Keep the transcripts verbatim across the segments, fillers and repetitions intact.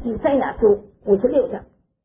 以赛亚书五十六章，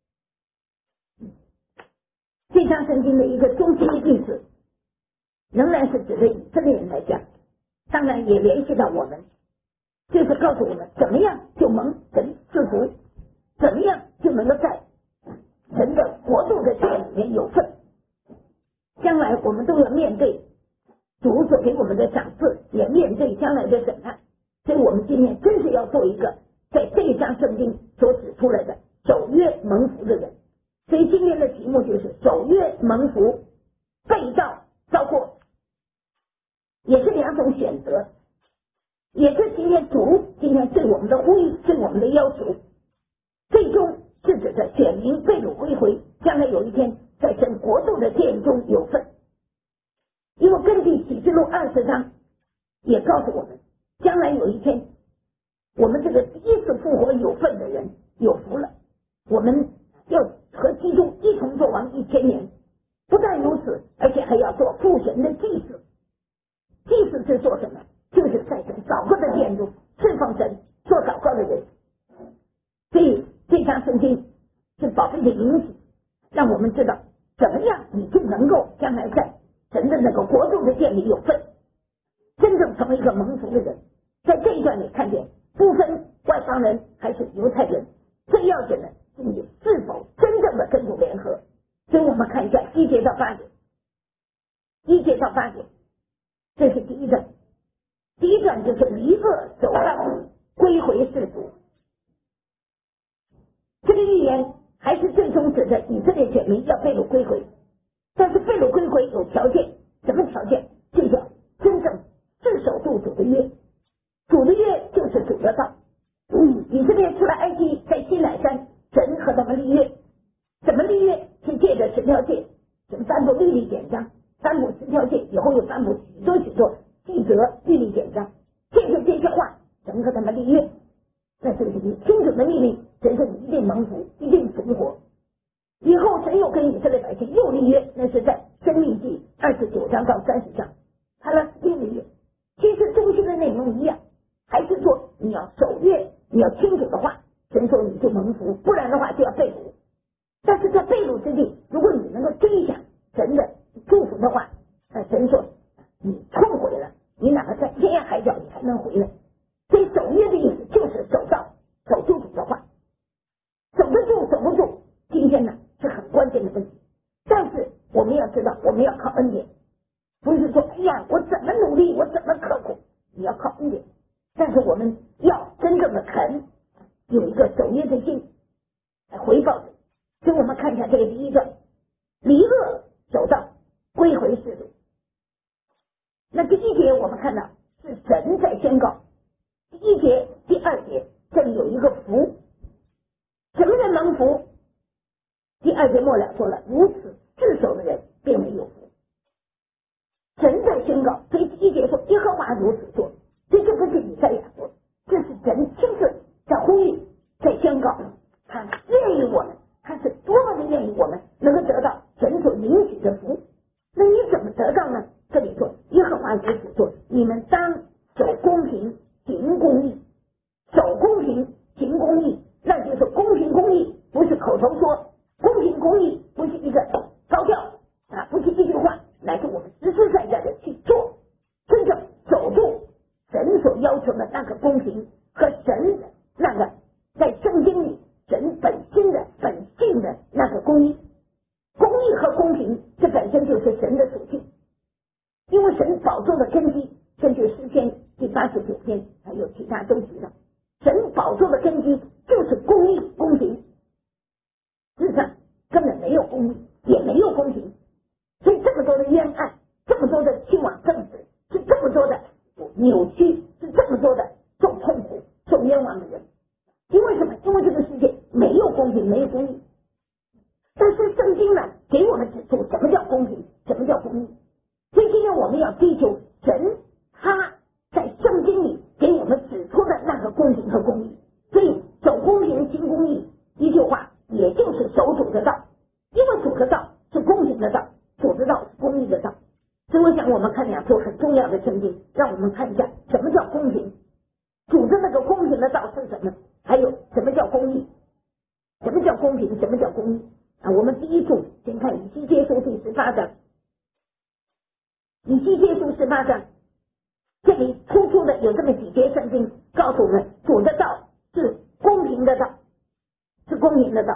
这章圣经的一个中心的意思，仍然是指着以色列人来讲，当然也联系到我们，就是告诉我们怎么样就蒙神赐福，怎么样就能够在神的国度的殿里面有份。将来我们都要面对主所给我们的赏赐，也面对将来的审判。所以我们今天真是要做一个在这一章圣经所指出来的守约蒙福的人。所以今天的题目就是守约蒙福，被造遭祸，也是两种选择，也是今天主今天对我们的呼吁，对我们的要求，最终是指着选民被掳归回，将来有一天在神国度的殿中有份。因为根据启示录二十章也告诉我们，将来有一天我们这个第一次复活有份的人有福了，我们要和基督一同做王一千年。不但如此，而且还要做父神的祭司。祭司是做什么？就是在神祷告的殿中侍奉神做祷告的人。所以这章圣经是宝贝的引起，让我们知道怎么样你就能够将来在神的那个国度的殿里有份，真正成为一个蒙福的人。在这一段里看见不分外邦人还是犹太人，最要紧的是你是否真正的跟主联合。所以我们看一下一节到八节，一节到八节，这是第一段。第一段就是离恶走道，归回世俗。这个预言还是最终指着以色列选民要被掳归回，但是被掳归回有条件，什么条件？就叫真正自守住主的约。主的约就是主的道。嗯，以色列出了埃及，在西乃山，神和他们立约。怎么立约？是借着十条诫，什么颁布律例典章，颁布十条诫，以后又颁布许多许多记则律例典章，借着这些话，神和他们立约。那就是你听主的命令，神说你一定蒙福，一定存活。以后神又跟以色列百姓又立约，那是在申命记二十九章到三十章，他了又立约。其实中心的内容一样，还是说你要守约，你要听主的话，神说你就蒙福，不然的话就要被掳。但是在被掳之地，如果你能够追想神的祝福的话，那神说你痛悔了，你哪怕在天涯海角你还能回来。所以守约的意思就是守道，守住主的话，守得住守不住，今天呢是很关键的问题。但是我们要知道，我们要靠恩典，不是说哎呀我怎么努力我怎么刻苦，你要靠恩典。但是我们要真正的肯，有一个守约的心来回报的。所以我们看一下这个第一段，离恶走道，归回世俗。那第一节我们看到是神在宣告，第一节第二节这里有一个福，什么人蒙福？第二节末了说了，如此自守的人并没有福。神在宣告，所以第一节说耶和华如此说，所以这不是以赛亚说，这是神亲自在呼吁，在宣告，他愿意我们，他是多么的愿意我们能够得到神所允许的福。那你怎么得到呢？这里说耶和华如此说，你们当守公平行公义。守公平行公义，那就是公平公义不是口头说，公平公义不是一个高调啊，不是一句话，乃是我们实实在在的去做，真正守住神所要求的那个公平和神的那个在圣经里神本心的本性的那个公义。公义和公平这本身就是神的属性，因为神宝座的根基，根据诗篇第八十九篇还有其他都提到，神宝座的根基就是公义公平。事实上根本没有公义，也没有公平，所以这么多的冤案，这么多的去往正直，是这么多的扭曲，是这么多的受痛苦受冤枉的人。因为什么？因为这个世界没有公平，没有公义。但是圣经呢给我们指出什么叫公平，什么叫公义。所以今天我们要追求神他在圣经里给我们指出的那个公平和公义。所以守公平行公义，一句话也就是守主的道，因为主的道是公平的道，主的道是公义的道。所以我想我们看两处很重要的圣经，让我们看一下什么叫公平，主的那个公平的道是什么，还有什么叫公义。 公平，什么叫公义啊？我们第一处先看以西结书第十八章，以西结书十八章，这里突出的有这么几节圣经告诉我们，主的道是公平的道，是公平的道。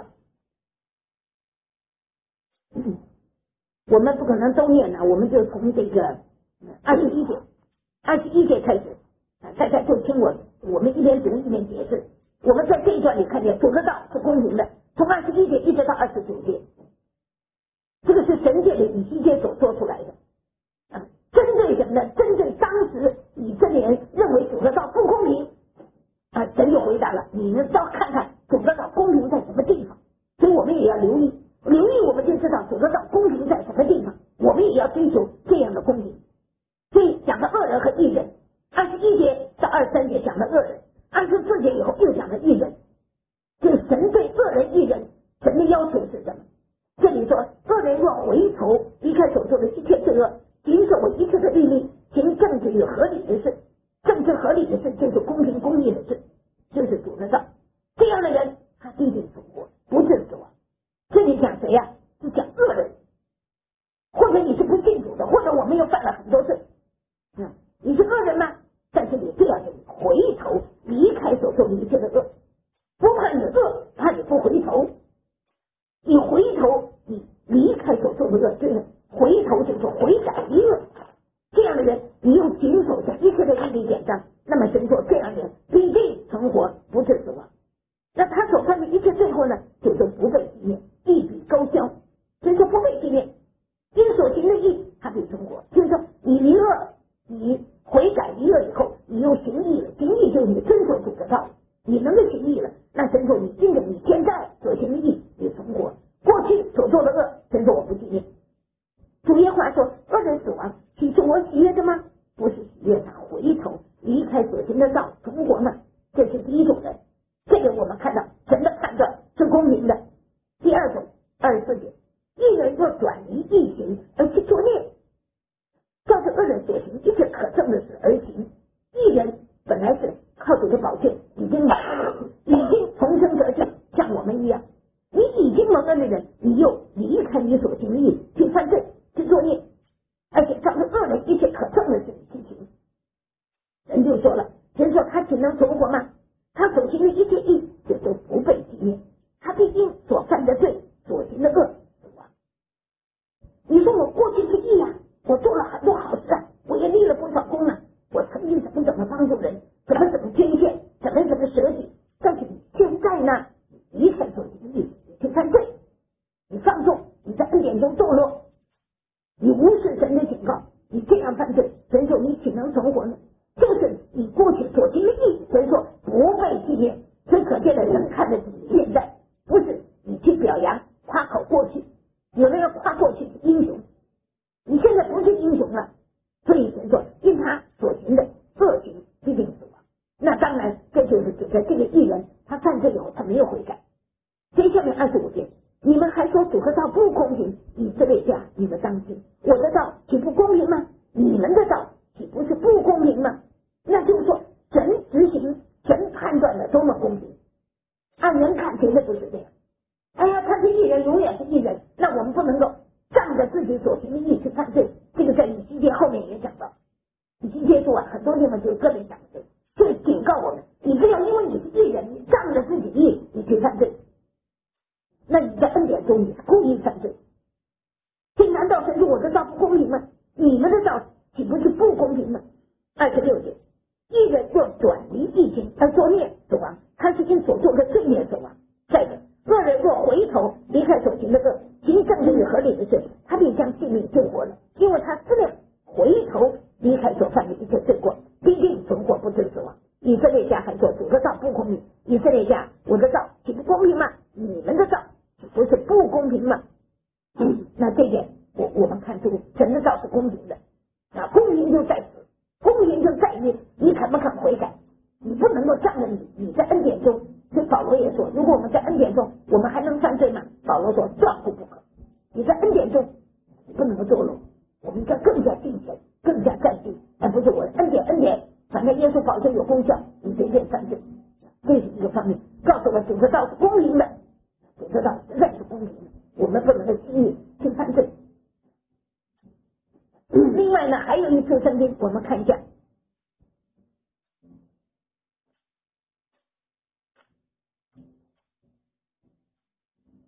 嗯，我们不可能都念了，我们就从这个二十一节，二十一节开始，大家就听我，我们一边读一边解释。我们在这一段里看见主的道是公平的，从二十一节一直到二十九节，这个是神界的以西结所说出来的。啊，针对什么呢？针对当时以色列人认为主的道不公平，啊，神就回答了：你们要看看主的道公平在什么地方。所以我们也要留意，留意我们就知道主的道公平在什么地方，我们也要追求这样的公平。所以讲的恶人和义人，二十一节到二十三节讲的恶人，二十四节以后又讲的义人。就是神对恶人义人，神的要求是什么？这里说，恶人若回头离开所做的一切罪恶，谨守我一切的律例，行正直与合理的事，正直合理的事就是公平公义的事，就是主的道。这样的人他必定存活，不致死亡。这里讲谁呀、啊？是讲恶人，或者你是不信主的，或者我们又犯了很多罪。嗯，你是恶人吗？但是你这样的回头离开所做的一切的恶，不怕你恶，怕你不回头。你回头，你离开所做的恶，对了，回头就是悔改离恶。这样的人，你又谨守着一切的律例典章，那么神说这样的人必定存活，不致死亡。那他所犯的一切罪过呢，就是不被纪念，一笔勾销。神说不被纪念，因所行的义，他必存活。就是说，你离恶，你悔改离恶以后，你又行义了，行义就是你遵守主的道，你能够行义了，那神说你因着你现在所行的义，你存活。过去所做的恶，神说我不纪念。主耶和华说，恶人死亡，岂是我喜悦的吗？不是喜悦他回头离开所行的道存活吗？这是第一种人，这个我们看到神的判断是公平的。第二种，二十四节，义人若转离义行而去作孽，照着恶人所行一切可憎的事而行，义人本来是靠主的宝剑已经已经重生得救，像我们一样。你已经蒙恩的人，你又离开你所行的义去犯罪去作孽，而且照着恶人一切可憎的事去行。人就说了，神说他岂能存活吗？他所行的一切义就都不被纪念，他必因所犯的罪所行的恶死亡。你说我过去是义啊，我做了很多好事啊，我也立了不少功啊，我曾经怎么怎么帮助人，怎么怎么捐献，怎么怎么舍己，但是你现在呢，离开所行的义，你去犯罪，你放纵，你在恩典中堕落，你无视神的警告，你这样犯罪，神说你岂能存活呢？就是你过去所行的义，神说不被纪念。所以可见的人看的是你现在，不是你去表扬夸口过去。有的人夸过去是英雄，你现在不是英雄了，所以神说因他所行的恶行必定死亡。那当然这就是指着这个义人他犯罪以后他没有悔改。接下面二十五节，你们还说主的道不公平，以色列家你们当心，我的道岂不公平吗？你们的道岂不是不公平吗？那就是说神执行神判断的多么公平，按人看绝对不是这样。哎呀，他是义人，永远是义人，那我们不能够仗着自己所行的义去犯罪。这个在以西结后面也讲到，以西结书啊，很多地方就特别讲这个，所以警告我们，你不要因为你是义人，你仗着自己的义你去犯罪，那你在恩典中你是故意犯罪。这难道神说我的道不公平吗？你们的道岂不是不公平吗？二十六节，义人若转离义行而作孽死亡，他是因所做的罪孽死亡。再者，恶人若回头离开所行的恶，行正直与合理的事，他必将性命救活了，因为他思量回头离开所犯的一切罪过，必定存活不致死亡。以色列家还说主的道不公平，以色列家我的道岂不公平吗？你们的道岂不是不公平吗？嗯，那这点我我们看出神的道是公平的啊，公平就在此，公平就在于你肯不肯悔改，你不能够仗着你你在恩典中。所以保罗也说，如果我们在恩典中，我们还能犯罪吗？保罗说断乎不可。你在恩典中，你不能够堕落，我们应该更加敬虔，更加战兢，而不是我恩典恩典，反正耶稣保证有功效，你随便犯罪。这是一个方面，告诉我主的道是公平的，主的道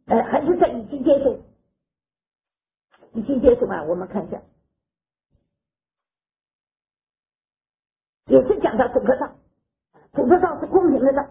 呃，还是在以西结书，以西结书啊，我们看一下，也是讲到主的道，主的道是公平的道，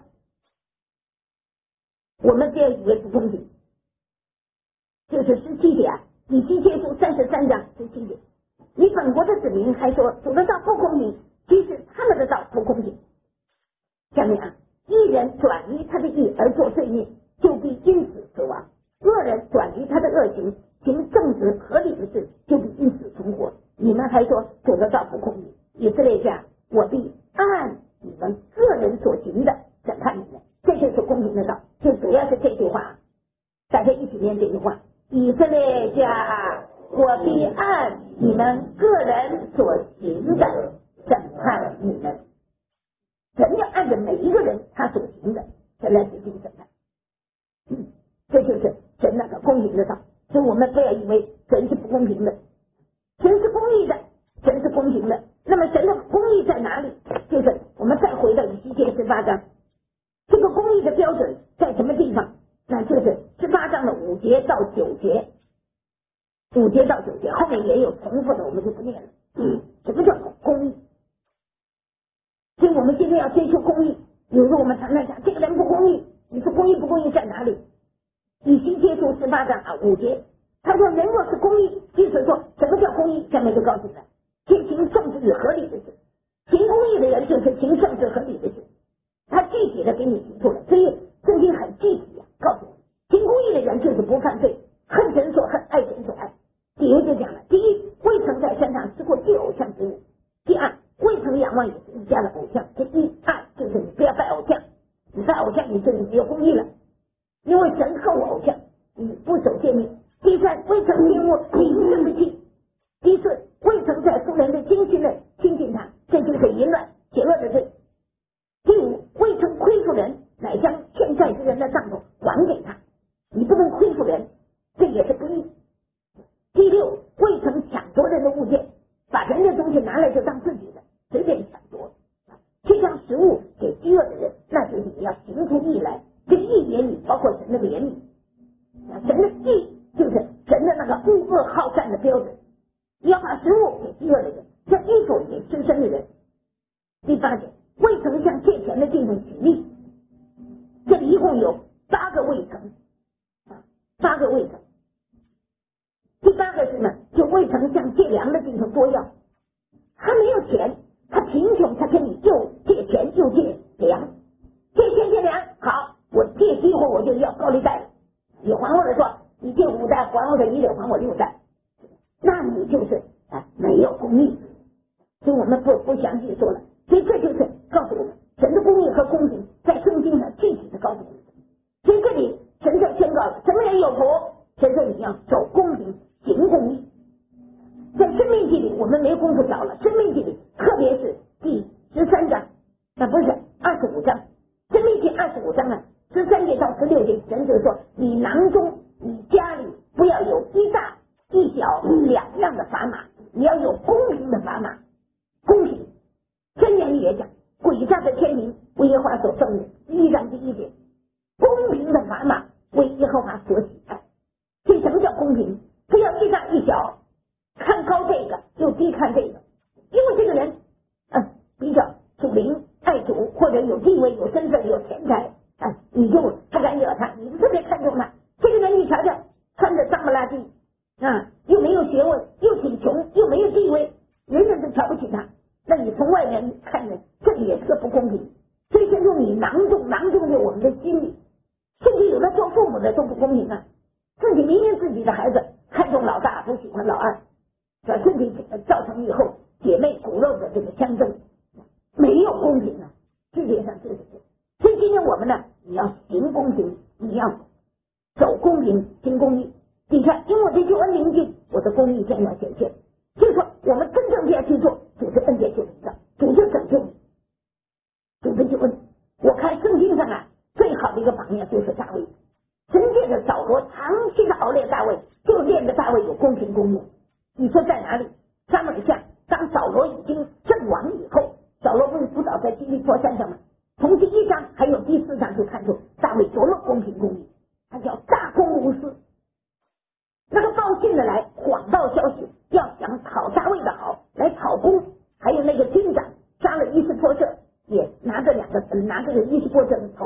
我们不要以为不公平，就是十七节啊，以西结书三十三章十七节，你本国的子民还说主的道不公平，其实他们的道不公平。下面啊，一人转离他的义而做罪孽，就必因此死亡；恶人转离他的恶行，行正直合理的事，就必因此存活。你们还说主的道不公平，以色列家，我必按你们个人所行的审判你们，这就是公平的道。就主要是这句话，大家一起念这句话：以色列家，我必按你们个人所行的审判你们。神要按照每一个人他所行的，神来执行审判。嗯，这就是神那个公平的道。所以我们不要以为神是不公平的，神是公义的，神是公平的。那么神的公义在哪里？就是我们再回到以西结十八章，这个公义的标准在什么地方？那就是十八章的五节到九节，五节到九节后面也有重复的，我们就不念了。嗯，什么叫公义？所以我们今天要追求公义。有时候我们常常讲这个人不公义，你说公义不公义在哪里？以西结书十八章啊五节，他说人若是公义，就是说什么叫公义？下面就告诉你了，行行正直与合理的事。行公义的人就是行正直合理的事，他具体的给你提出了，所以圣经很具体啊，告诉你，行公义的人就是不犯罪，恨神所恨，爱神所爱。第一就讲了，第一，未曾在山上吃过祭偶像之物；第二，未曾仰望也是一家的偶像。这一二就是你不要拜偶像，你拜偶像你就是没有公义了，因为神恨偶像，你不守诫命。第三，未曾玷污灵人的祭；第四，未曾在妇人的精心的亲近他，这就是淫乱邪恶的罪。第五，未曾亏负人，乃将欠债之人的账目还给他，你不能亏负人，这也是不义。第六，未曾抢夺人的物件，把人的东西拿来就当自己的，随便抢夺，去将食物给饥饿的人，那就是你要行出义来。这个义言语包括神的怜悯，神的义就是神的那个恶恶好善的标准，你要把食物给饥饿的人，将衣服给失身的人。第八点，未曾向借钱的弟兄起利，这里一共有八个未曾啊，八个未曾。第八个是什么？就未曾向借粮的弟兄多要，他没有钱，他贫穷，他跟你又借钱又借粮，借钱借粮，好，我借机会我就要高利贷了，你还我的说，你借五代还我的，你得还我六代，那你就是啊没有公义。所以我们不不详细说了，所以这就是告诉我们神的公义和公平在圣经上具体的告诉我们。所以这里神就宣告了，什么人有福？神说你要守公平行公义。在申命记里我们没功夫找了，申命记里特别是第十三章，那不是二十五章，申命记二十五章啊，十三节到十六节，神就说你囊中你家里不要有一大一小两样的砝码，你要有公平的砝码。公平，箴言里也讲，诡诈的天平为耶和华所憎恶，一章第一节，公平的砝码为耶和华所喜爱。这什么叫公平？不要一大一小，看高这个又低看这个，因为这个人啊比较属灵爱主，或者有地位有身份有钱财啊，你就不敢惹他，你特别看重他。这个人你瞧瞧，穿着脏不拉几啊，又没有学问，又挺穷，又没有地位，人人都瞧不起他，那你从外面看着，这也是个不公平。所以先说你囊中，囊中就我们的心里，甚至有的做父母的都不公平啊，自己明明自己的孩子看重老大，不喜欢老二，把身体造成以后姐妹骨肉的这个相争，没有公平啊，世界上就是这样。所以今天我们呢，你要行公平，你要走公平，行公义。你看，因为我的救恩临近，我的公义将要显现。就是说，我们真正这样去做，主的恩典就临到，主就拯救你，主的救恩。我看圣经上啊，最好的一个榜样就是大卫，神借着扫罗长期的熬练大卫，就练的大卫有公平公义。你说在哪里？撒母耳下，当扫罗已经阵亡以后，扫罗不是扑倒在基利波山上吗？从第一章还有第四章就看出大卫多么公平公义，他叫大公无私，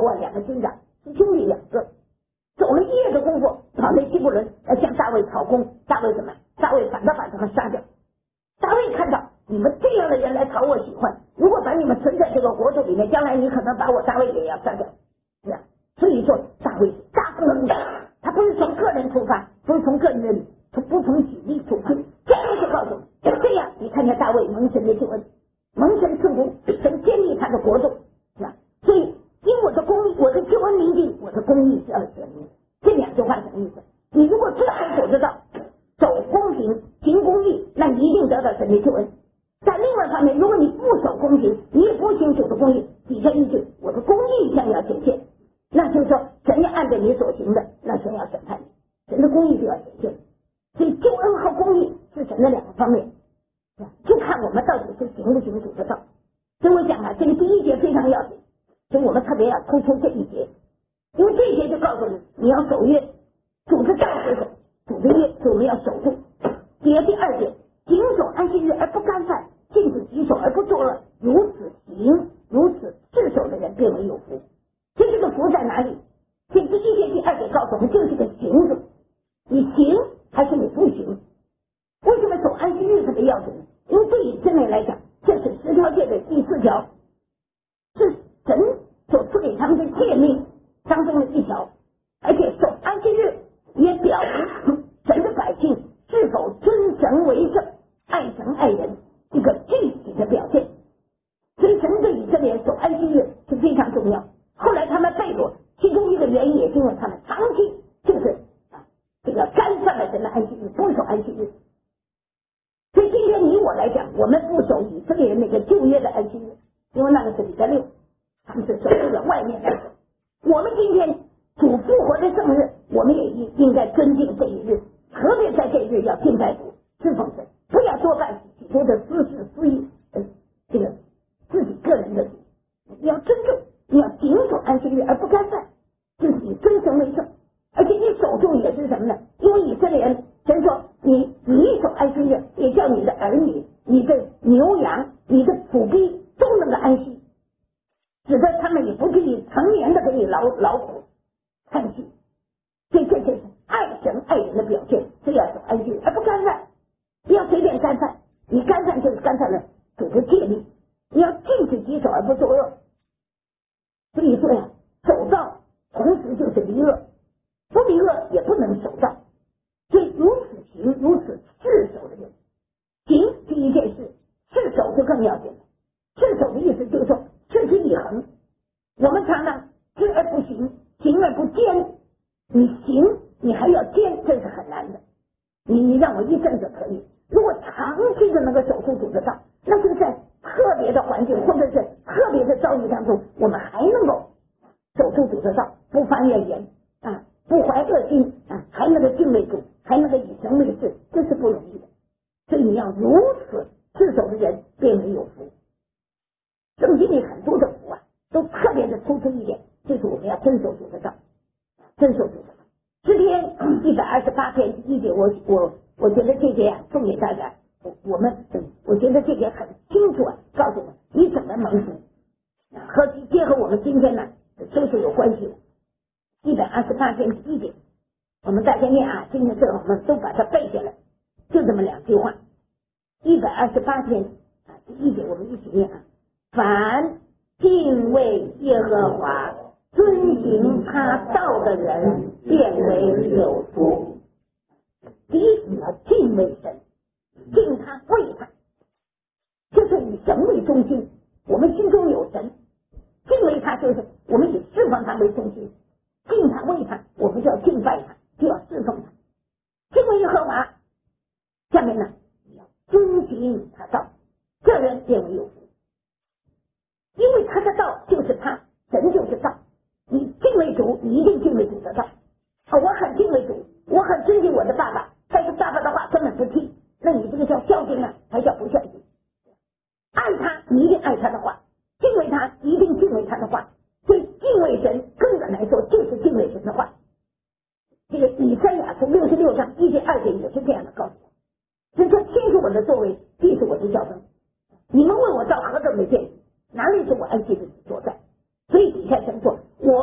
头啊，两个军长是兄弟两个，走了一夜的功夫，跑到希伯伦来向大卫讨功。大卫怎么？大卫反倒把他们杀掉。大卫看到你们这样的人来讨我喜欢，如果把你们存在这个国土里面，将来你可能把我大卫也要杀掉，是吧？所以说大卫是大公的，他不是从个人出发，不是从个人，从不从己力出发，这样就告诉你，这样你看见大卫蒙神的救恩，蒙神赐福，神建立他的国度，是吧？所以因我的公义，我的救恩临近，我的公义是要显明。这两句话什么意思？你如果遵守所知道，走公平行公义，那你一定得到神的救恩。在另外一方面，如果你不守公平，你也不行主的公义，底下一句我的公义将要显现，那就是说神要按照你所行的，那神要审判你，神的公义就要显现。所以救恩和公义是神的两个方面，就看我们到底是行不行主的道。所以我讲啊，这个第一节非常要紧，所以我们特别要突出这一节，因为这一节就告诉你你要守约，主的道是守，主的约我们要守住。节第二节，谨守安息日而不干犯，禁止己手而不作恶，如此行如此自守的人便为有福。所以这个福在哪里？这第一节第二节告诉我们，就是个行字，你行还是你不行？为什么守安息日特别要紧呢？因为对以色列来讲，这是十条诫的第四条，是神所赐给他们的诫命当中的一条，而且守安息日也表明神的百姓是否尊神为圣、爱神爱人一个具体的表现。所以神对以色列守安息日是非常重要。后来他们悖逆，其中一个原因也是因为他们长期就是啊这个干犯了神的安息日，不守安息日。所以今天你我来讲，我们不守以色列人那个旧约的安息日，因为那个是礼拜六，他们是守这个外面的。我们今天主复活的圣日，我们也应应该尊敬这一日，特别在这一日要敬拜主、侍奉神，不要多办许多的私事私意，呃，这个自己个人的事，你要尊重，你要谨守安息日而不干犯，就是你尊神为圣，而且你守住也是什么呢？因为以色列人，神说你你守安息日，也叫你的儿女、你的牛羊、你的仆婢都能够安息，使得他们也不至于成年的给你劳劳苦叹息。所以这就是爱神爱人的表现，是要守安息日而不干犯，不要随便干犯，你干犯就是干犯了主的诫命，你要禁止己手而不作恶。所以说呀，守道同时就是离恶，不离恶也不能守道。所以如此行如此自守的人，行第一件事，自守就更要紧了。自守的意思就是说持之以恒。我们常常知而不行，行而不坚，你行你还要坚，这是很难的。你你让我一阵子可以，如果长期的能够守住主的道，那就在特别的环境或者是特别的遭遇当中，我们还能够守住主的道，不发怨言啊，不怀恶心啊，还能够敬畏主，还能够以神为事，这是不容易的。所以你要如此自守的人便为有福。圣经里很多的福啊，都特别的突出一点，就是我们要遵守主的道，遵守主的道。诗篇一百二十八篇第一节，我我我觉得这节啊送给大家，我我们我觉得这节很清楚啊，告诉我们你怎么蒙福，和结合我们今天呢都是有关系的。一百二十八篇第一节，我们大家念啊，今天这个我们都把它背下来，就这么两句话。一百二十八篇啊第一节，我们一起念啊，凡敬畏耶和华遵行他道的人便为有福。第一，你要敬畏神，敬他畏他，就是以神为中心，我们心中有神，敬畏他就是我们以侍奉他为中心，敬他畏他，我们就要敬拜他，就要侍奉他。敬畏耶和华，下面呢你要遵行他道，这人便为有福。因为他的道就是他，神就是道，你敬畏主，你一定敬畏主的道。啊，我很敬畏主，我很尊敬我的爸爸，但是爸爸的话根本不听，那你这个叫孝敬呢，还叫不孝敬？爱他，你一定爱他的话；敬畏他，一定敬畏他的话。所以敬畏神，根本来说就是敬畏神的话。这个以赛亚书六十六章一节二节也是这样的告诉我：神说，天是我的作为，地是我的教分。你们问我到何等的见识，哪里是我安息的所在？所以底下神说，我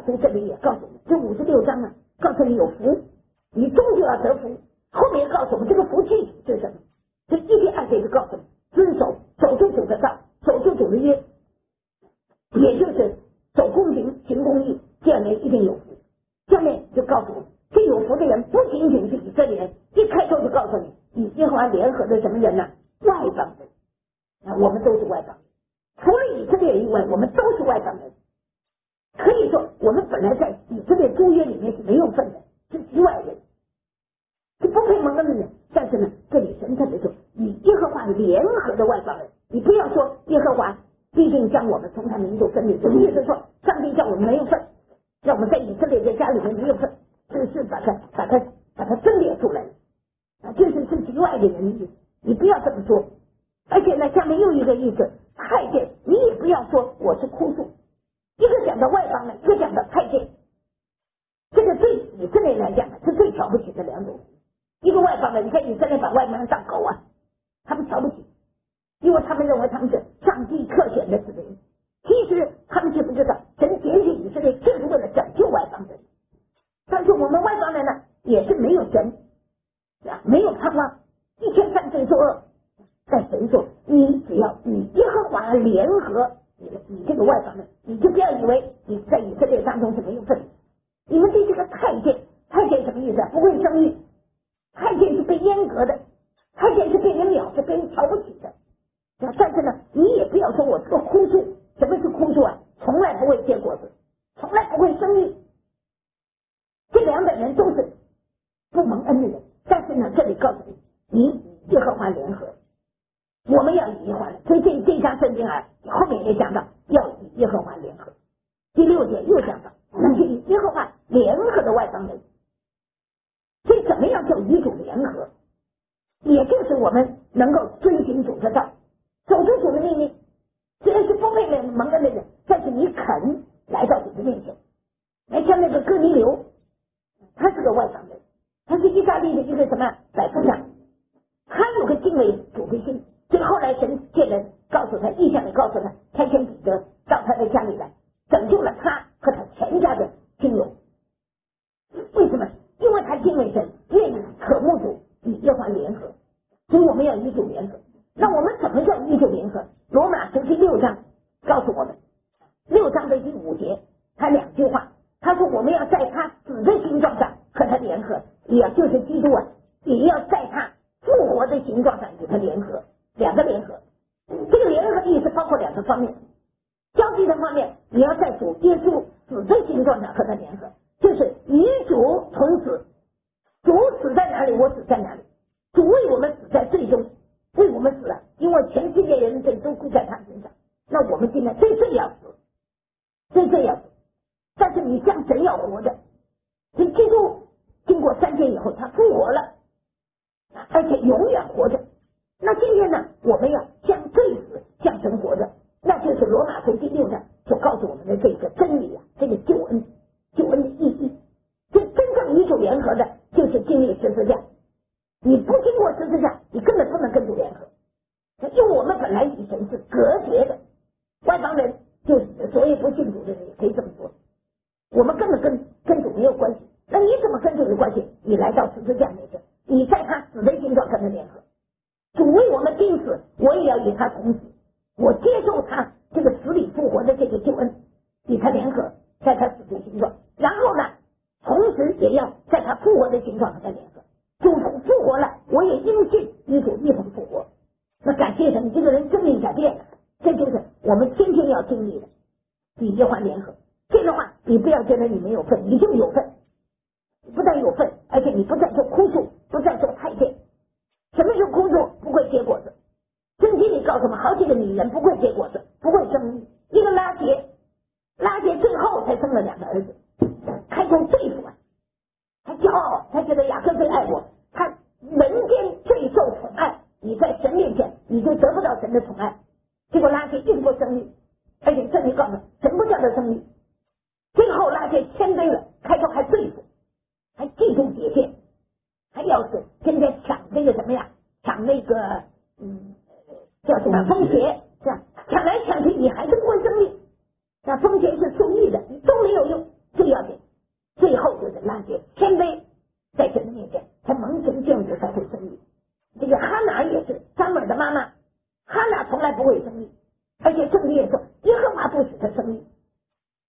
书这里也告诉我们，这五十六章啊，告诉你有福，你终究要得福。后面告诉我们这个福具体是什么？这一定按这个告诉你，遵守守住主的道，守住主的约，也就是走公平行公义，这样人一定有福。下面就告诉我们，这有福的人不仅仅是以色列人，一开头就告诉你，与耶和华联合的什么人呢？外邦人啊，我们都是外邦人，除了以色列人以外，我们都是外邦人。可以说，我们本来在以色列诸约里面是没有份的，是局外人，是不配蒙恩的人。但是呢，这里神特别说，与耶和华联合的外邦人，你不要说耶和华必定将我们从他民族分离，什么意思？说上帝叫我们没有份，让我们在以色列在家里面没有份，这是把它把它把它分裂出来了啊，这是是局外的人的意思。你不要这么说。而且呢，下面又一个意思，太监，你也不要说我是枯树。一个讲到外邦人，一个讲到太监，这个对以色列来讲是最瞧不起的两种。一个外邦人，你看以色列把外邦人当狗啊，他们瞧不起，因为他们认为他们是上帝特选的子民。其实他们却不知道，神拣选以色列就是为了拯救外邦人。但是我们外邦人呢，也是没有神啊，没有盼望，一天犯罪作恶。但神说，你只要与耶和华联合，你你这个外邦人，你就不要以为你在以色列当中是没有份。你们对这个太监，太监什么意思啊？不会生育，太监是被阉割的，太监是被人藐视、被人瞧不起的。但是呢，你也不要说我是个枯树。什么是枯树啊？从来不会结果子，从来不会生育。这两等人都是不蒙恩的人。但是呢，这里告诉你，你与耶和华联合。我们要与耶和华，所以这这章圣经啊，后面也讲到要与耶和华联合。第六节又讲到，那是与耶和华联合的外邦人。所以怎么样叫与主联合？也就是我们能够遵行主的道，守住主的命令。虽然是不配蒙恩的人，但是你肯来到主的面前。来像那个哥尼流，他是个外邦人，他是意大利的一个什么百夫长，他有个敬畏主的心。所以后来神借人告诉他，意象里告诉他，差遣彼得到他的家里来，拯救了他和他全家的亲友。为什么？因为他敬畏神，愿意渴慕主，与耶和华联合。所以我们要与主联合。那我们怎么叫与主联合？罗马书第六章告诉我们，六章的第五节，他两句话，他说我们要在他死的形状上和他联合，也就是基督啊，也要在他复活的形状上与他联合。两个联合，这个联合的意思包括两个方面。交际的方面，你要在主耶稣死的形状上和他联合，就是与主同死。主死在哪里，我死在哪里。主为我们死在最终，为我们死了，因为全世界人的罪都归在他身上。那我们今天最最要死，最最要死。但是你像神要活着，所以基督经过三天以后，他复活了，而且永远活着。那今天呢，我们要向罪死，向神活着，那就是罗马书第六章所告诉我们的这个真理啊，这个救恩，救恩的意义。就真正与主联合的，就是经历十字架。你不经过十字架，你根本不能跟主联合，因为我们本来与神是隔绝的。外邦人就是所有不信主的人，也可以这么说，我们根本跟跟主没有关系。那你怎么跟主有关系？你来到十字架那边，你在他死的形状跟他联合。主为我们钉死，我也要与他同死，我接受他这个死里复活的这个救恩，与他联合，在他死的形状。然后呢，同时也要在他复活的形状和他联合。主复活了，我也应信与主一同复活。那感谢神，你这个人生命改变了，这就是我们天天要经历的，与耶和华联合。这样的话，你不要觉得你没有份，你就有份，不但有份，而且你不再做枯树，不再做太监。什么是枯树？不会结果子。圣经里告诉我们，好几个女人不会结果子，不会生育。一个拉结，拉结最后才生了两个儿子，开口对付啊，他骄傲，他觉得雅各最爱我，他人间最受宠爱，你在神面前你就得不到神的宠爱。结果拉结一直不生育，而且圣经告诉神不叫他生育。最后拉结谦卑了，开口还对付，还嫉妒结见，还要是跟人家抢这个什么呀，抢那个嗯叫什么风邪，是吧？抢来抢去，你还是不会生育。那风邪是出狱的，你都没有用。最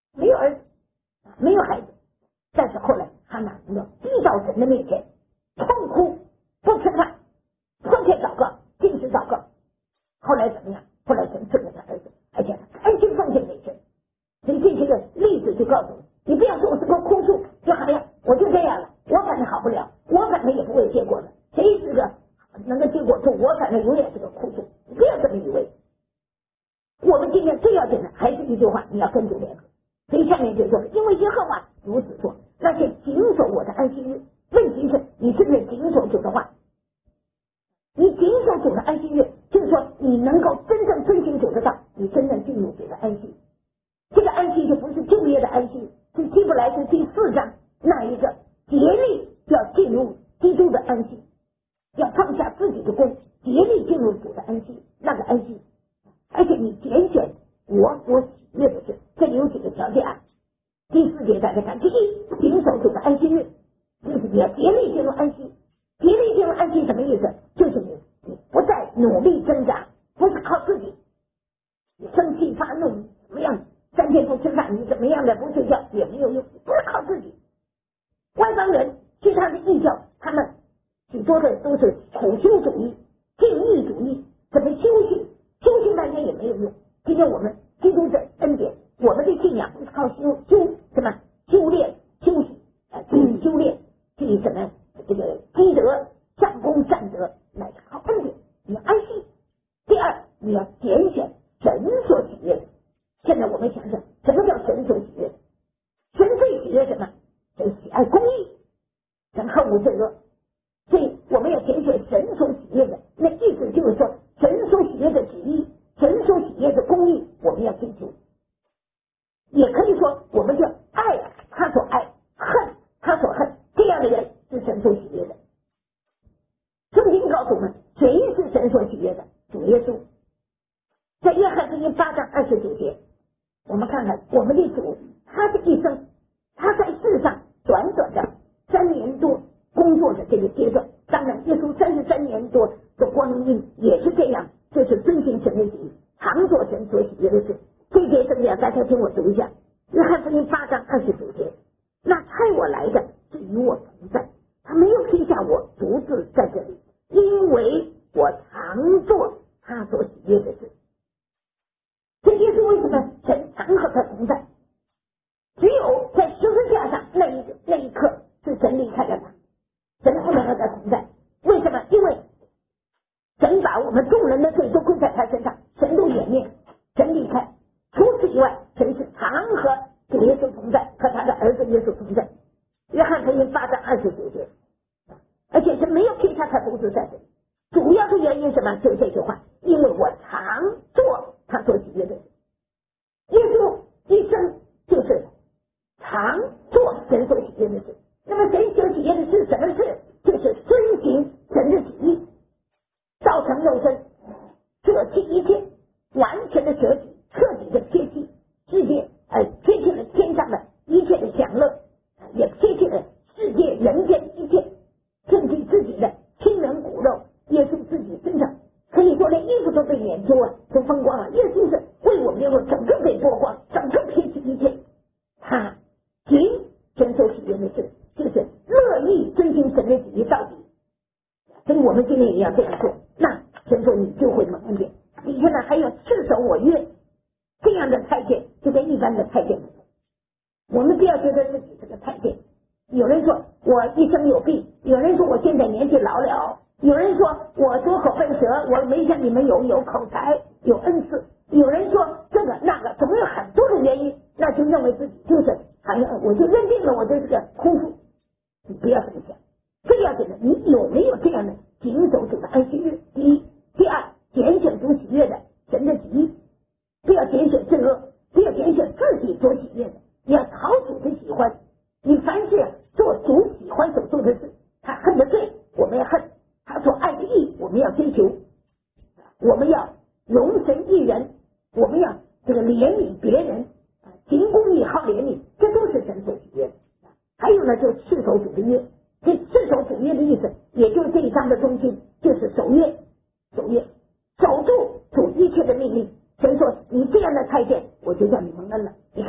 没有儿子，没有孩子，但是后来哈拿要低到神的面前，痛哭不吃饭，天天祷告，禁食祷告。后来怎么样？后来神赐给他儿子，而且他全心奉献给神。所以这些个例子就告诉你，你不要说我是个哭诉，就好像我就这样了，我反正好不了，我反正也不会结果了。谁是个能够结果说我反正永远是个哭诉？你不要这么以为。我们今天最要紧的还是一句话，你要跟主联合。所以下面就说，因为耶和华如此说，那些谨守我的安息日。问题是你是不是谨守主的话？你谨守主的安息日，就是说你能够真正遵行主的道，你真正进入主的安息。这个安息就不是旧约的安息，是希伯来书第四章那一个竭力要进入基督的安息，要放下自己的功，竭力进入主的安息，那个安息。而且你拣选我所喜悦的事，这里有几个条件啊。第四节大家看，第一，谨守主的安息日，就是你要竭力进入安息。竭力进入安息什么意思？就是你你不再努力挣扎，不是靠自己，你生气发怒怎么样，三天不吃饭，你怎么样的不睡觉也没有用，不是靠自己。外邦人其他的异教，他们许多的都是苦修主义、静义主义，怎么修行？修行半天也没有用。今天我们基督的恩典，我们的信仰不是靠修修什么修炼、修行啊，去修炼，去什么这个积德、善功、善德，乃是靠恩典。你要安息。第二，你要拣选神所喜悦的。现在我们想想，什么叫神所喜悦的？神最喜悦什么？神喜爱公义，神恨恶罪恶。所以我们要拣选神所喜悦的，那意思就是说，神所喜悦的旨意，神所喜悦的公义，我们要追求。也可以说，我们就爱他所爱，恨他所恨，这样的人是神所喜悦的。圣经告诉我们，谁是神所喜悦的？主耶稣。在约翰福音八章二十九节，我们看看我们的主，他的一生，他在世上短短的三年多工作的这个阶段，当然耶稣三十三年多的光阴也是这样，就是遵行神的旨意，常做神所喜悦的事。这节圣经大家听我读一下，约翰福音八章二十九节，那差我来的是与我同在，他没有撇下我独自在这里，因为我常做他所喜悦的事。这就是为什么神常和他同在，只有在十字架上那一那一刻是神离开了他，神不能和他同在。为什么？因为神把我们众人的罪都归在他身上，神都掩面，神离开。除此以外，神是常和主耶稣同在，和他的儿子耶稣同在。约翰福音八章二十九节，而且是没有撇下他独自在这里。主要的原因什么？就是这句话，因为我常做他所喜悦的事。耶稣一生就是常做神所喜悦的事。那么神所喜悦的是什么事？就是遵行神的旨意，道成肉身，舍弃一切，完全的舍己，彻底的撇弃世界，呃，撇弃了天上的一切的享乐，也撇弃了世界人间一切，甚至自己的亲人骨肉。耶稣自己身上可以说连衣服都被撵丢了，都风光了。耶稣是为我们灵魂整个被剥光，整个撇弃一切，他行神所喜悦的事，就是乐意遵行神的旨意到底。所以我们今天也要这样做，那神说你就会蒙恩典。你现在还有赤守我约这样的太监，就跟一般的太监不同。我们不要觉得自己是个太监。有人说我一生有病，有人说我现在年纪老了，有人说我多口笨舌，我没像你们有有口才有恩赐，有人说这个那个，总有很多的原因，那就认为自己就是好像我就认定了我这是个空腹。你不要这么想，最要紧的你有没有这样的谨守主的安息日？第一，第二，拣选主喜悦的神的旨意，不要拣选罪恶，不要拣选自己所喜悦的，你要讨主的喜欢。你凡是做主喜欢所做的事，他恨的罪我们要恨，他所爱的义我们要追求，我们要容神益人，我们要这个怜悯别人，行公义好怜悯，这都是神所喜悦的。还有呢，就赤守主的约，这赤守主约的意思，也就是这一章的中心，就是守约，守约，守住主一切的命令。神说你这样的太监，我就叫你蒙恩了。你看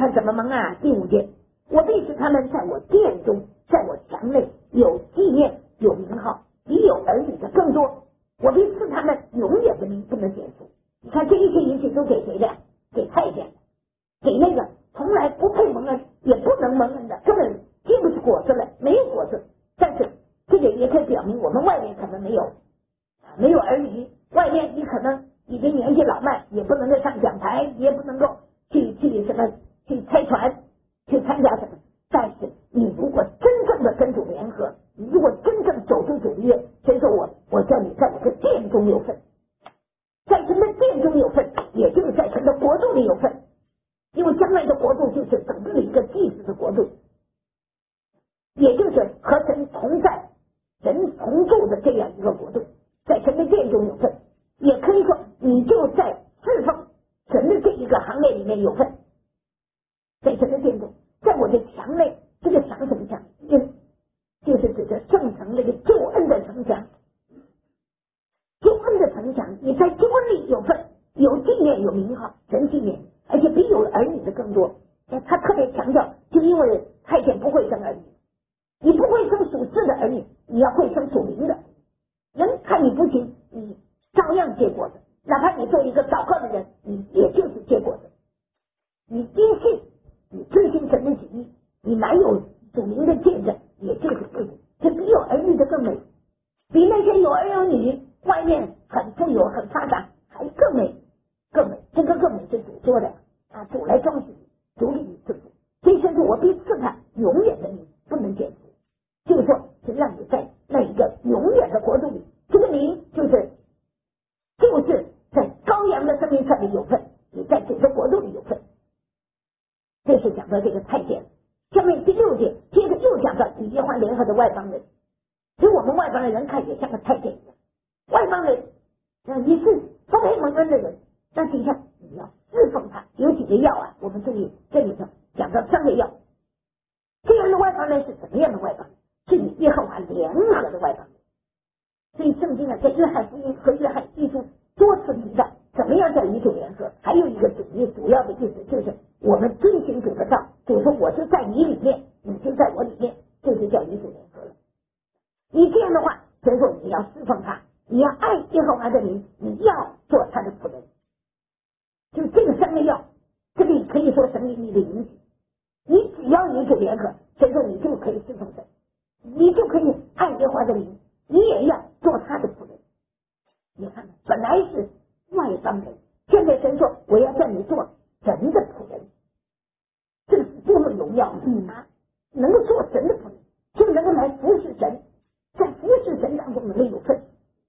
看怎么蒙啊？第五节，我必使他们在我殿中，在我墙内有纪念，有名号，比有儿女的更多。我必赐他们永远的名，不能减除。你看这一切一切都给谁的？给太监的，给那个从来不配蒙恩也不能蒙恩的，根本结不出果子来，没有果子。但是这个也可以表明我们外面可能没有没有儿女，外面你可能已经年纪老迈，也不能够上讲台，也不能够去去什么去拆船，去参加什么。但是你如果真正的跟主联合，你如果真正走出主的约，谁说我我叫你在我的殿中有份，在神的殿中有份，也就是在神的国度里有份，因为将来的国度就是整个一个祭司的国度，也就是和神同在、神同住的这样一个国度，在神的殿中有份，也可以说你就在侍奉神的这一个行列里面有份，在神的殿中，在我的墙内。这个墙什么墙？就是指着圣城那个救恩的城墙，救恩的城墙，你在救恩里有份，有纪念，有名号，神纪念，而且比有儿女的更多。他特别强调，就因为太监不会生儿女，你不会生属世的儿女，你要会生属灵的。人看你不行，你照样结果子，哪怕你做一个祷告的人，你也就是结果子。你坚信，你遵行神的旨意，你满有属灵的见证，也就是这个，这比有儿女的更美，比那些有儿有女外面很富有很发达还更美，更美。这个更美是主说的啊，主来装饰你，主给你赐福。所以神说我必赐他永远的名，不能减除，就是说是让你在那一个永远的国度里，这个名就是就是在羔羊的生命册里有份，你在整个国度里有份。这是讲到这个太监。下面第六节接着又讲到与耶和华联合的外邦人，所以我们外邦的人看也像个太监一样。外邦人啊，你是不配蒙恩的人，但底下你要侍奉他，有几个要啊？我们注意这里头讲到三个要。这样的外邦人是什么样的外邦人？是与耶和华联合的外邦人。所以圣经啊，在约翰福音和约翰一书多次提到怎么样叫与主联合。还有一个主义主要的意思就是我们遵行主的道，主说我就在你里面，你就在我里面，这就叫与主联合了。你这样的话，神说你要侍奉他，你要爱耶和华的名，你要做他的仆人。就这个三个要，这里可以说神给你的允许。你只要与主联合，神说你就可以侍奉神，你就可以爱耶和华的名，你也要做他的仆人。你看，本来是外邦人，现在神说我要叫你做神的仆人，这个是多么荣耀啊！能够做神的仆人，就能够来服侍神，在服侍神当中能够有份。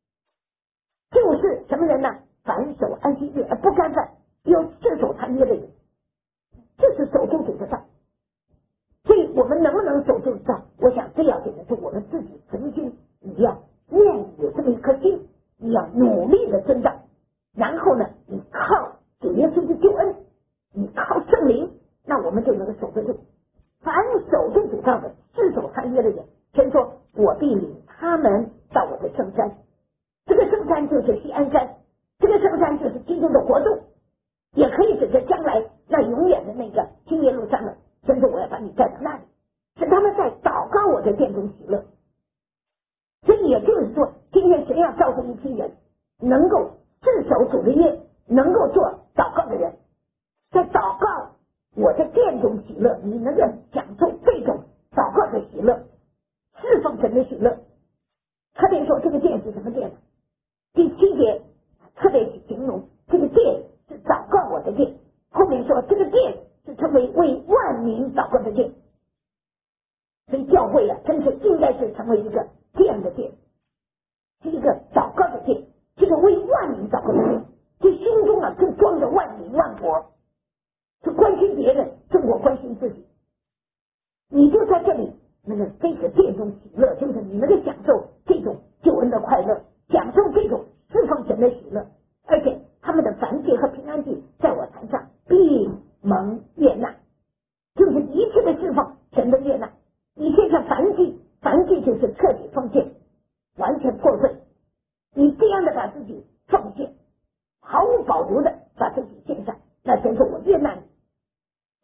就是什么人呢？凡守安息日而不干犯，又自守他约的人，这是守住主的道。所以我们能不能守住道？我想最要紧的是我们自己诚心，你要愿意有这么一颗心，你要努力的遵照，然后呢，你靠主耶稣的救恩，你靠圣灵，那我们就能够守得住。凡守住主道的，自守他约的人，神说我必领他们到我的圣山。这个圣山就是锡安山，这个圣山就是基督的国度，也可以指着将来那永远的那个新耶路撒冷。神说我要把你带到那里，使他们在祷告我的殿中喜乐。所以也就是说，今天神要造出一批人，能够自守主的约，能够做祷告的人，在祷告我的殿中喜乐，你能够享受这种祷告的喜乐，侍奉神的喜乐。特别说这个殿是什么殿呢？第七节特别形容这个殿是祷告我的殿，后面说这个殿是成为为万民祷告的殿。所以教会啊，真是应该是成为一个这样的殿，是一个祷告的殿，这个为万民祷告的殿。这心中啊，就装着万民万国，就关心别人，胜过关心自己。你就在这里，那个这个殿中喜乐，就是你能够享受这种救恩的快乐，享受这种侍奉神的喜乐，而且他们的燔祭和平安祭在我坛上必蒙悦纳，就是一切的侍奉神的悦纳。你现在燔祭，燔祭就是彻底奉献，完全破碎。你这样的把自己奉献，毫无保留的把自己献上，那神说我悦纳你。这样的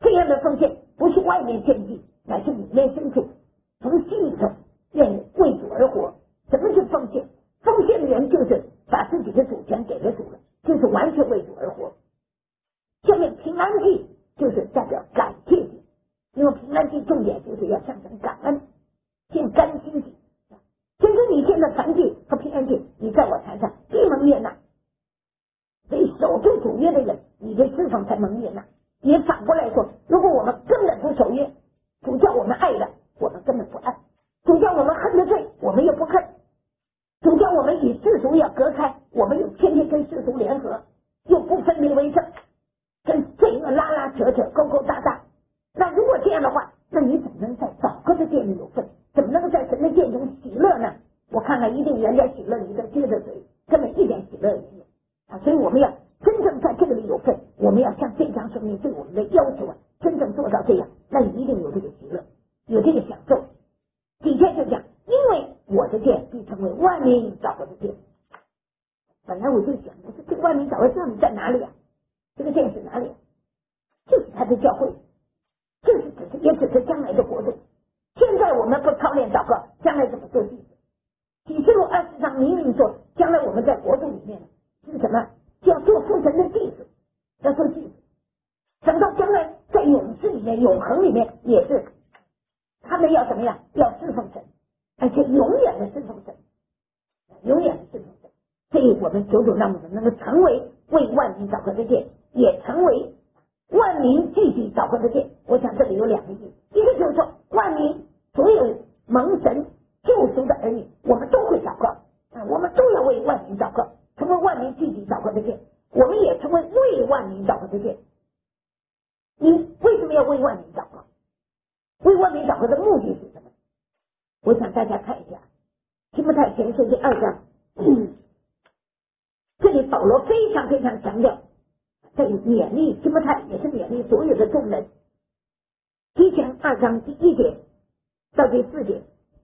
奉献不是外面献祭，乃是里面深处从心里头愿意为主而活。什么是奉献？奉献的人就是把自己的主权给了主了，就是完全为主而活。下面平安祭就是代表感谢祭，因为平安祭重点就是要象征感恩，献甘心祭。其实你献的燔祭和平安祭，你在我台上必蒙悦纳。所以守住主约的人，你的侍奉才蒙悦纳。也反过来说，如果我们根本不守约，主叫我们爱的，我们根本不爱；主叫我们恨的罪，我们又不恨；主叫我们与世俗要隔开，我们又天天跟世俗联合，又不分别为圣，跟罪恶拉拉扯扯，勾勾搭搭。那如果这样的话，那你怎么能在祷告的殿里有份？怎么能够在神的殿中喜乐呢？我看看，一定人家喜乐，你在接着嘴，根本一点喜乐也没有啊！所以我们要真正在这个里有份，我们要像这张生命对我们的要求啊，真正做到这样，那你一定有这个喜乐，有这个享受。底下就讲，因为我的殿必成为万民祷告的殿。本来我就想，我说这个万民祷告殿在哪里啊？这个殿是哪里啊？就是他的教会，就是只是也只是将来的国度。现在我们不操练祷告，将来怎么做弟子？启示录二十章明明说，将来我们在国度里面是什么？要做父神的弟子，要做弟子。等到将来在永世里面、永恒里面，也是他们要怎么样？要侍奉神，而且永远的侍奉神，永远的侍奉神。所以我们求主让我们能够成为为万民祷告的殿，也成为万民聚集祷告的殿。我想这里有两个意思，一个就是说，万民所有蒙神救赎的儿女，我们都会祷告啊，我们都要为万民祷告，成为万民聚集祷告的殿。我们也成为为万民祷告的殿。你为什么要为万民祷告？为万民祷告的目的是什么？我想大家看一下提摩太前书第二章，嗯，这里保罗非常非常强调，这里勉励提摩太，也是勉励所有的众人。提前二章第一节到第四节，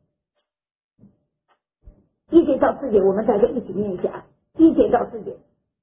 一节到四节，我们大家一起念一下。一节到四节，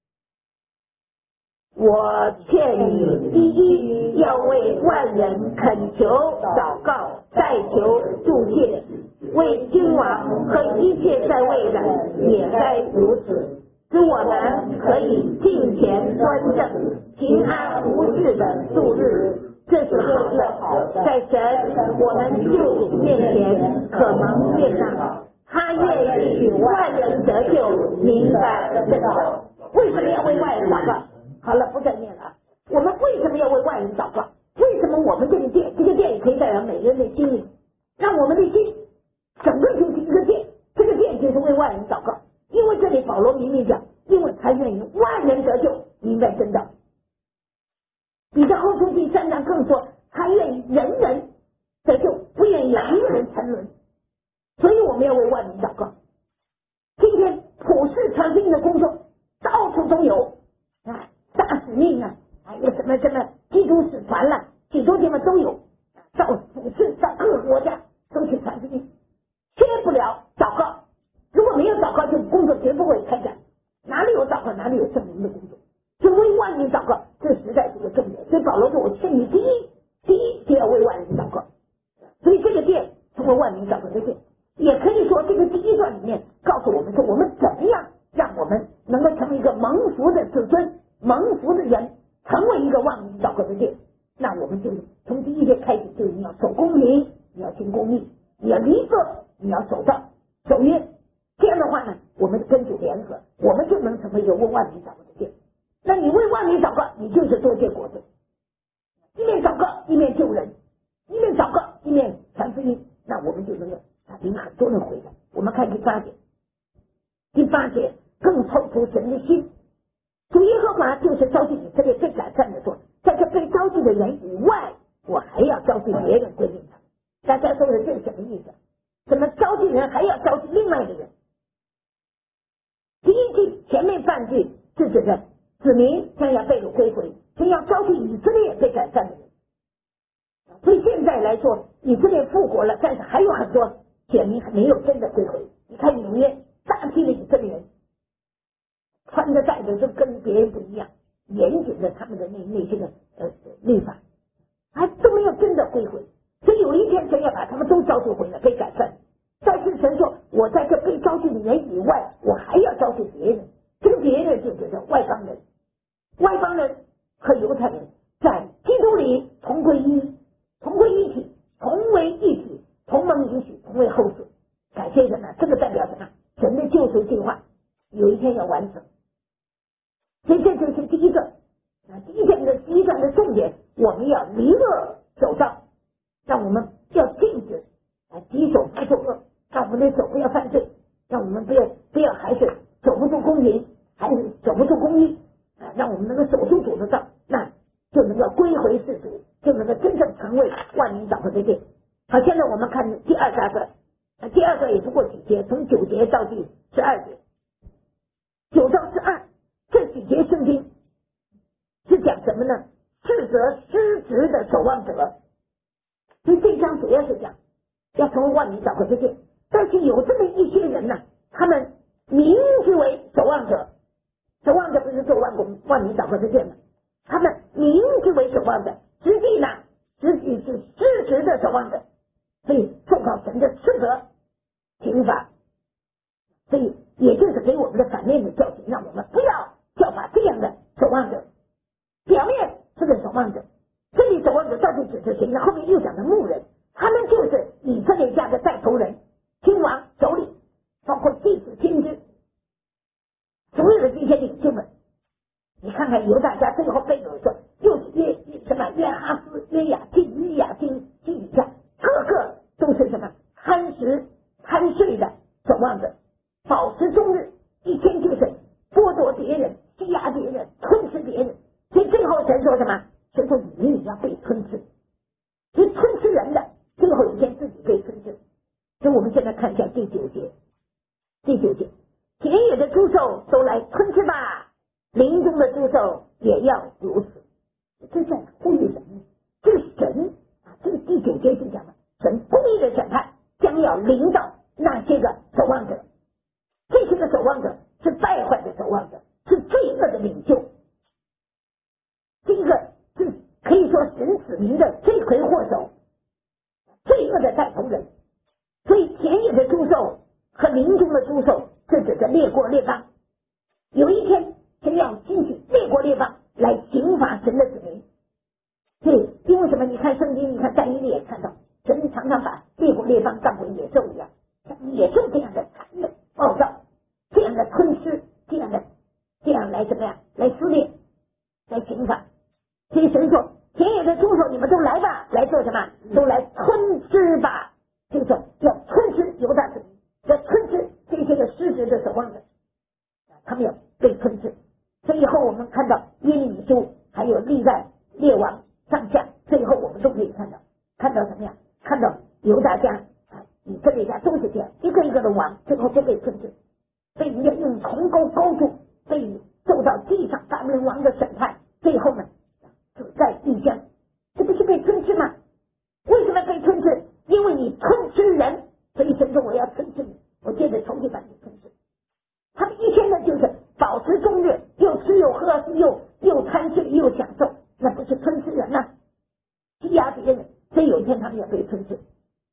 我劝你，第一要为万人恳求、祷告、代求、祝谢，为君王和一切在位的也该如此，使我们可以敬虔端正、平安无事的度日。这是好的，在神我们救主面前可蒙悦纳。他愿意使万人得救，明白真道。为什么要为万人祷告？好了，不再念了。我们为什么要为万人祷告？为什么我们这个殿，这个殿也可以代表每个人的心灵，让我们的心整个就是一个殿，这个殿就是为万人祷告。因为这里保罗明明讲，因为他愿意万人得救，明白真道。彼得后书第三章更说，他愿意人人得救，不愿意一个人沉沦。所以我们要为万民祷告。今天普世传福音的工作到处都有啊，大使命啊，还有什么什么基督使团了，许多地方都有，到普世到各个国家都去传福音，缺不了祷告。如果没有祷告，这个工作绝不会开展。哪里有祷告，哪里有圣灵的工作。就为万民祷告，这实在是个重点。所以保罗说，我劝你第一，第一就要为万民祷告。所以这个殿成为万民祷告的殿。也可以说，这个第一段里面告诉我们说，我们怎么样让我们能够成为一个蒙福的子孙、蒙福的人，成为一个万民祷告的殿。那我们就从第一节开始，就是你要守公平，你要行公义，你要离恶，你要守道、守约。这样的话呢，我们跟主联合，我们就能成为一个为万民祷告的殿。那你为万民祷告，你就是多结果子，一面祷告一面救人，一面祷告一面传福音，那我们就能够领很多人回来。我们看第八节，第八节更透出神的心。主耶和华就是召集以色列最改善的说，在这被召集的人以外，我还要召集别人归应他。大家说的这是什么意思？怎么召集人还要召集另外的人？第一句前面半句是指的子民将要被掳归回，所以要召集以色列被改善的人。所以现在来说，以色列复国了，但是还有很多选民还没有真的归回。你看纽约大批的以色列人，穿着戴着就跟别人不一样，严谨的他们的那那些个呃律法， 还都没有真的归回。所以有一天神要把他们都招聚回来，被改善。但是神说，我在这被招聚的人以外，我还要招聚别人。这个别人就是外邦人，外邦人和犹太人在基督里同归一，同归一体，同为一体，同盟允许，同为后嗣。感谢神啊！这个代表什么？神的救赎计划有一天要完成。所以这就是第一个啊，第一点的第一段的重点，我们要离恶走道，让我们要禁止啊己手不作恶，让我们的手不要犯罪，让我们不要不要还是走不出公平，还是走不出公义啊，让我们能够守住主的道，那就能够归回世俗，就能够真正成为万民祷告的殿。好，现在我们看第二大段，第二段也不过几节，从九节到第十二节，九到十二这几节圣经是讲什么呢？斥责失职的守望者。所以这一章主要是讲要成为万民祷告的殿，但是有这么一些人呢，他们名之为守望者，守望者不是做万国万民祷告的殿吗？他们名之为守望者，实际呢，实际是失职的守望者，所以受到神的斥责刑罚。所以也就是给我们的反面的教训，让我们不要效法这样的守望者。表面是个守望者，这里守望者到底指的谁呢？后面又讲的牧人，他们就是以色列家的带头人，君王首领，包括祭司先知，所有的这些领袖们。你看看犹大家最后被掳的时候，又是约什么约哈斯、约雅敬、约雅敬、基底下，个个都是什么贪食贪睡的守望者，保持终日，一天就是剥夺别人、欺压别人、吞吃别人。所以最后神说什么？神说你也要被吞吃，所以吞吃人的最后一天自己被吞吃。所以我们现在看一下第九节，第九节，田野的诸兽都来吞吃吧，林中的诸兽也要如此。这在呼吁什么呢？这是神啊，这个第九节是讲的神公义的审判将要临到那些个守望者，这些个守望者是败坏的守望者，是罪恶的领袖，这个是可以说神子民的罪魁祸首，罪恶的带头人。所以田野的诸兽和林中的诸兽，这指的列国列邦，有一天神要兴起列国列邦来刑罚神的子民。对，因为什么？你看圣经，你看但以理也看到，神常常把列国列邦当作野兽一样，像野兽这样的残忍暴躁，这样的吞吃，这样的这样来怎么样来撕裂，来刑罚。所以神说田野的诸兽你们都来吧，来做什么？都来吞吃吧，就是说要吞吃犹大子民，要吞吃这些个失职的守望者，他们要被吞吃。所以以后我们看到耶利米书还有历代列王上下，最后我们都可以看到看到什么呀？看到犹大家啊以色列家都是这样，一个一个的王最后都被吞吃，被人家用铜钩勾住，被受到地上大人王的审判，最后呢死在异乡。这不是被吞吃吗？为什么被吞吃？因为你吞吃人，所以神说我要吞吃你，我接着重新把你吞吃。他们一天呢就是保持终日，又吃又喝，又又贪睡又享受，那不是吞吃人吗？欺压别人，所以有一天他们要被吞吃。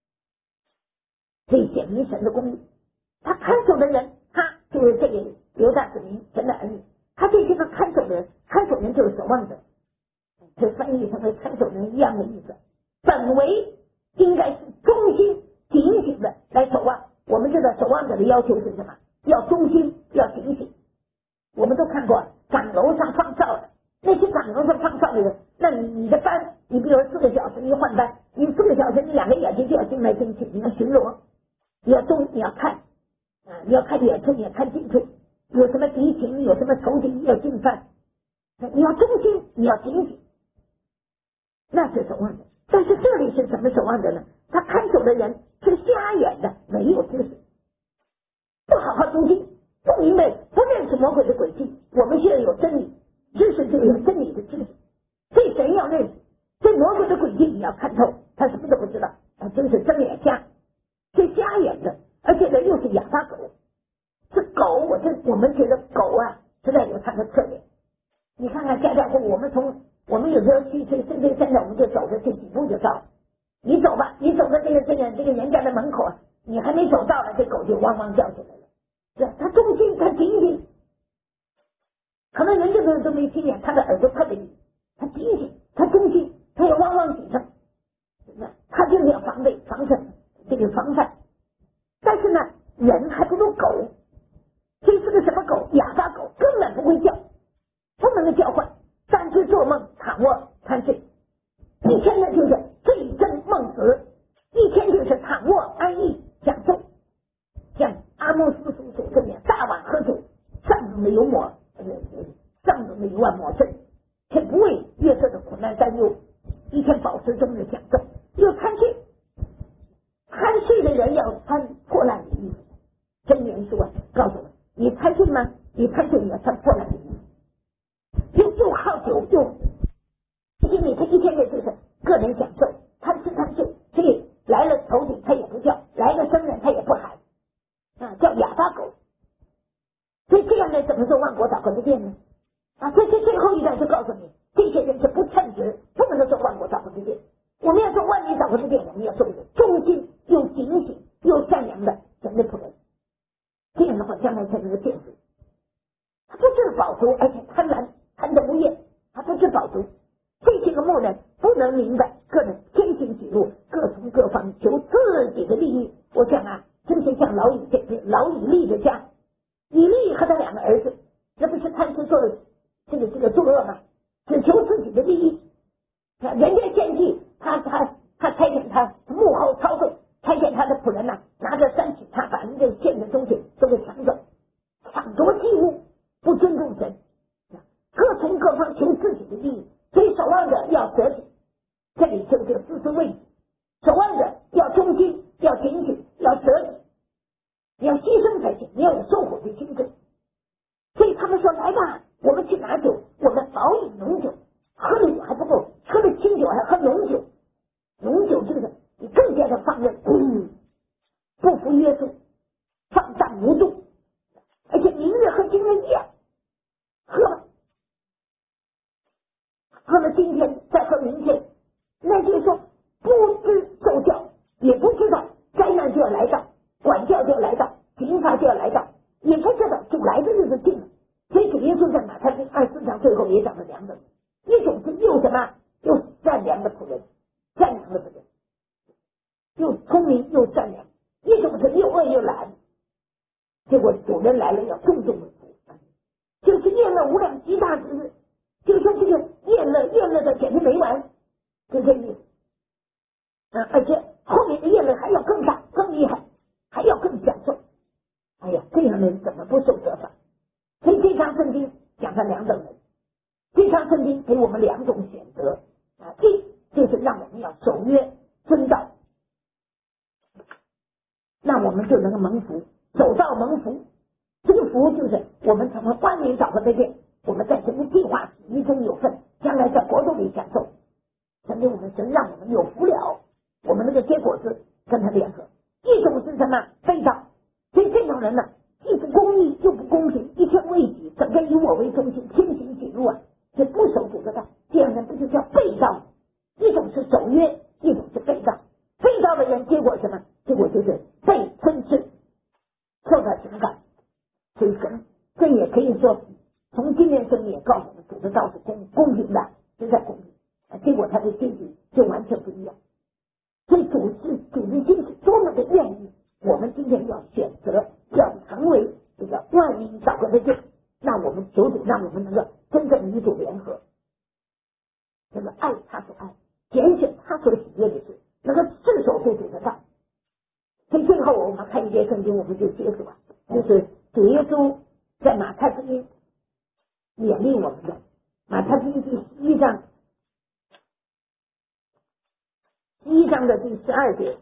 所以显明神的公义，他看守的人，他就是这个犹大子民神的儿女，他这些个看守的人，看守人就是守望者，这翻译成为看守人一样的意思。本为应该是忠心警醒的来守望。我们知道守望者的要求是什么？要忠心，要警醒。我们都看过岗楼上放哨的，那些岗楼上放哨的人，那你你的班，你比如四个小时你换班，你四个小时你两个眼睛就要盯来盯去，你要巡逻，你要东你要看啊，你要看远处，你要看近处，有什么敌情，有什么仇敌要进犯，你要忠心，你要警醒，那是守望者。但是这里是什么守望者呢？他看守的人是瞎眼的，没有知识，不好好读经，不明白，不认识魔鬼的诡计。我们现在有真理知识，就有真理的知识，所以神要认识，所以魔鬼的诡计你要看透，他什么都不知道，他真是睁眼瞎，是瞎眼的，而且呢又是哑巴狗。这狗，我这我们觉得狗啊实在有它的特点。你看看家家户，我们从我们有时候去去深圳山上，我们就走着去， 你走吧，你走到这个这个这个人家的门口，你还没走到了，这狗就汪汪叫起来了。是他忠心，他警醒，可能人家都都没听见，他的耳朵特别灵，他警醒，他忠心，他要汪汪几声，他就是要防备防身这个防范。但是呢，人还不如狗，这是个什么狗？哑巴狗，根本不会叫，不能够叫唤，单只做梦躺卧贪睡，一天呢就是醉生梦死，一天就是躺卧安逸享受。像阿莫斯书所证言，大碗喝酒，上等的油抹，上等的油啊抹身，却不为月色的苦难担忧，一天保持中的享受。又贪睡，贪睡的人要穿破烂的衣服。真言说啊，告诉我，你贪睡吗？你贪睡，你要穿破烂的衣服。又又好酒，又因为他一天的就是个人享受，贪吃贪睡，所以来了头领他也不叫，来了生人他也不喊。啊，叫哑巴狗。所以这样呢，怎么做万国祷告的殿呢？啊，这是最后一段就告诉你，这些人是不称职，不能够做万国祷告的殿。我们要做万民祷告的殿，我们要做一个忠心又警醒又善良的神的仆人。这样的话，将来才能够建设。他不知饱足，而且贪婪，贪得无厌，他不知饱足。这些个牧人不能明白，个人偏行己路，各从各方求自己的利益。我讲啊，真是像老以这老以利的家，以利和他两个儿子，这不是贪吃做这个这个作恶吗？只求自己的利益。人家献祭，他他他差遣他幕后操纵，差遣他的仆人呐、啊，拿着三尺叉把人家献的东西都给抢走，抢夺祭物，不尊重神，各从各方求自己的利益。所以守望者要得体，这里就就思思为己。守望者要忠心，要警醒，要得体，你要牺牲才行，你要有受苦的精神。所以他们说，来吧，我们去拿酒，我们饱饮浓酒，喝了酒还不够，喝了清酒还喝浓酒，浓酒这个你更加的放任、嗯、不服约束，放荡无度，而且明日和今日一样，喝吧，喝了今天再喝明天，那就是说不知受教，也不知道灾难就要来到，管教就要来到，刑罚就要来到，也不知道主来的日子近了。所以主耶稣在马太福音二十四章最后也讲了两种，一种是又什么又善良的仆人，善良的仆人，又聪明又善良；一种是又恶又懒。结果主人来了要重重的处，就是厌乐无量极大之日，就是说这个厌乐厌乐的简直没完，就这意思。啊，而且后面的厌乐还要更大更厉害，还要更享受。哎呀，这样的人怎么不受责罚？所以这章圣经讲了两种人，这章圣经给我们两种选择啊，一就是让我们要守约遵道，那我们就能够蒙福，走道蒙福。这个福就是我们成为万民祷告的殿，我们在神的计划旨意中有份，将来在国度里享受。神给我们神让我们有福了，我们那个结果子跟他联合。一种是什么？背道。所以这种人呢，既不公义又不公平，一天为己，整个以我为中心，偏行己路啊，这不守主的道，这样人不就叫背道？一种是守约，一种是背道。背道的人结果什么？结果就是被吞吃，受到刑罚。所以神这也可以说，从今天圣经也告诉我们，主的道是公公平的，实在公平。结果他的结局就完全不一样。所以主是主的心是多么的愿意，我们今天要选择要成为这个万民祷告的殿，那我们求主让我们能够真正与主联合，能够爱他所爱，拣选他所喜悦的事，能够自守住主的道。所以最后我们看一节圣经，我们就结束了，就是主耶稣在马太福音勉励我们的，马太福音第十一章十一章的第十二节。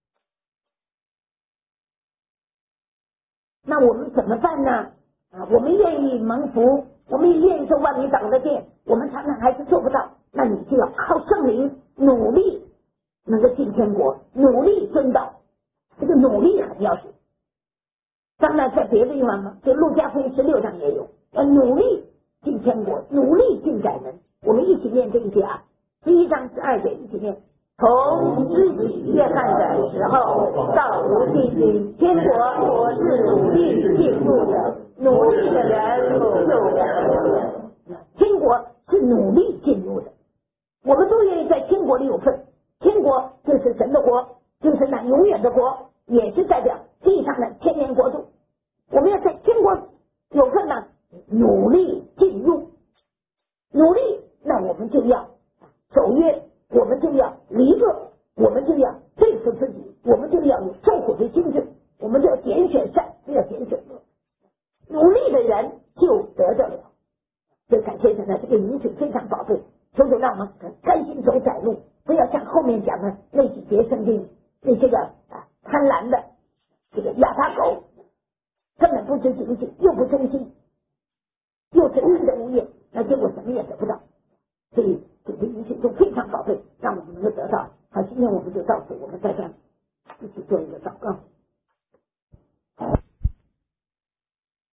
那我们怎么办呢？啊，我们愿意蒙福，我们也愿意做万民祷告的殿，我们常常还是做不到，那你就要靠圣灵努力，能够进天国，努力遵道。这个努力很要紧。当然在别的地方呢，就路加福音十六章也有，要努力进天国，努力进窄门。我们一起念这一节啊，十一章十二节一起念。 从自己越汉的时候到如今，天国我是努力进入的，努力的人就得天国是努力进入的，我们都愿意在天国里有份。天国就是神的国，就是那永远的国，也是代表地上的千年国度。我们要在天国有份呢，努力进入，努力，那我们就要守约，我们就要离恶，我们就要对付自己，我们就要有受苦的心智，我们就要拣选善，不要拣选恶。努力的人就得着了。所以感谢神呢，这个引请非常宝贝，求主让我们甘心走窄路，不要像后面讲的那几节圣经那些个啊贪婪的这个哑巴狗，根本不知警醒，又不忠心，又是贪得无厌，那结果什么也得不到。所以这个引请都非常宝贝，让我们能够得到。好，今天我们就到此，我们再看一起做一个祷告。